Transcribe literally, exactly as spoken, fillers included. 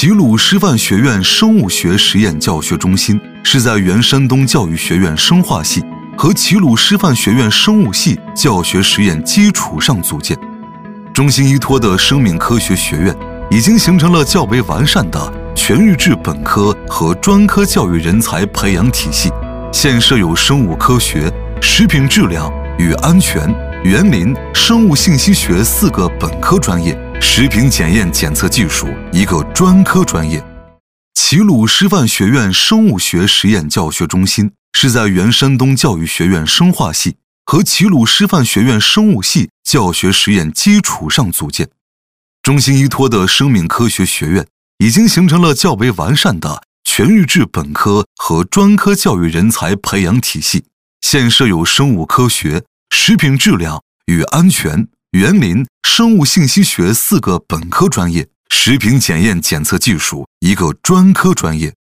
齐鲁师范学院生物学实验教学中心是在原山东教育学院生化系和齐鲁师范学院生物系教学实验基础上组建。中心依托的生命科学学院已经形成了较为完善的全日制本科和专科教育人才培养体系，现设有生物科学、食品质量与安全、园林、生物信息学四个本科专业，食品检验检测技术一个专科专业。齐鲁师范学院生物学实验教学中心是在原山东教育学院生化系和齐鲁师范学院生物系教学实验基础上组建。中心依托的生命科学学院已经形成了较为完善的全日制本科和专科教育人才培养体系，现设有生物科学、食品质量与安全、园林、生物信息学四个本科专业，食品检验检测技术一个专科专业。